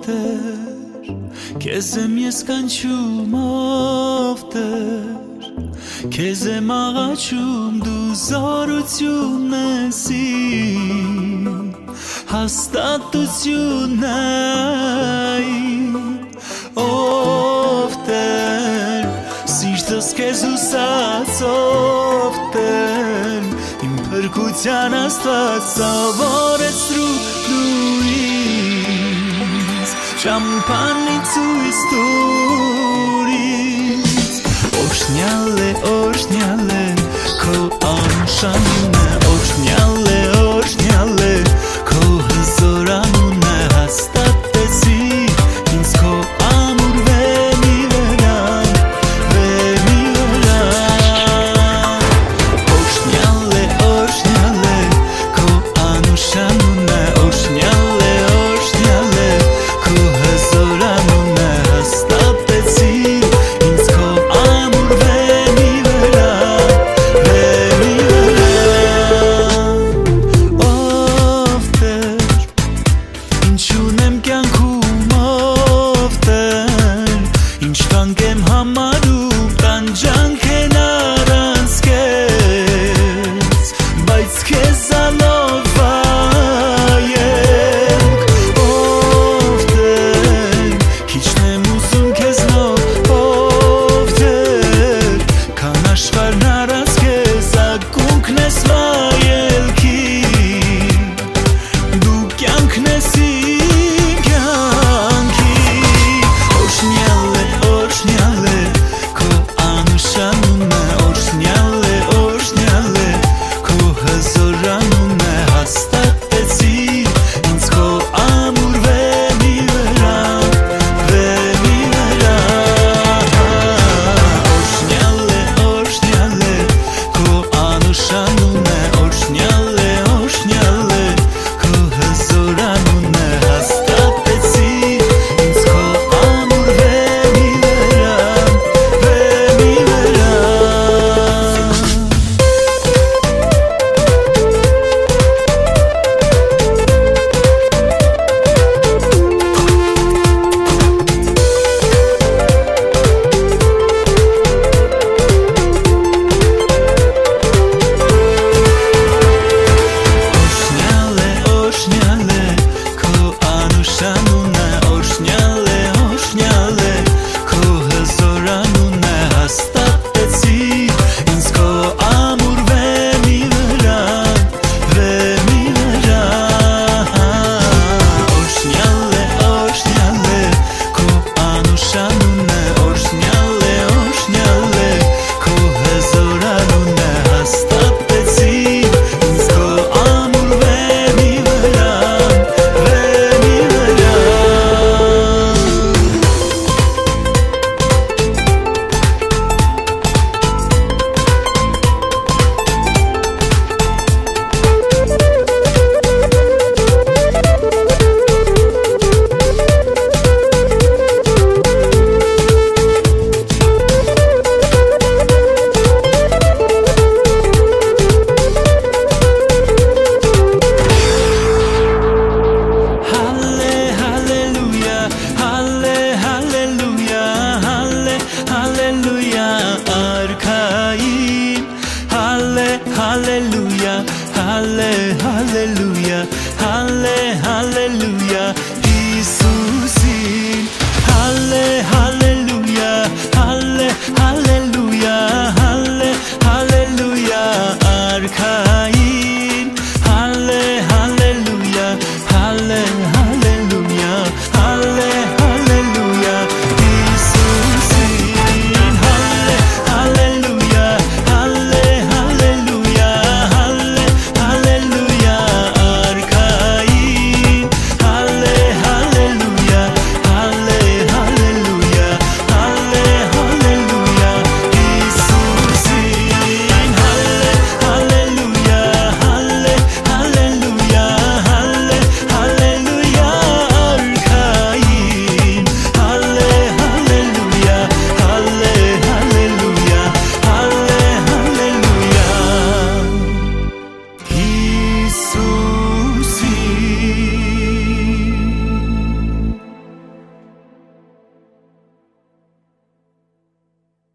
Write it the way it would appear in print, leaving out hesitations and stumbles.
Ովտեր, քեզ եմ ես կանչում ովտեր, քեզ եմ աղաչում դու զորությունն ես իմ, հաստատությունն այն, ովտեր, սիրտս քեզ ուսած ովտեր, իմ փրկության Աստված սովորեցրու դու ինձ, Champagnic u istoris Oșneale, oșneale Ko anșanune Oșneale, oșneale Ko hzoranune Hastatesi Inz ko amur vemi veran Vemi veran Oșneale, oșneale Ko anșanune Oșneale, oșneale Hallelujah, hallelujah, hallelujah, Jesusin. Hallelujah, hallelujah, hallelujah, Arkain. Hallelujah, hallelujah.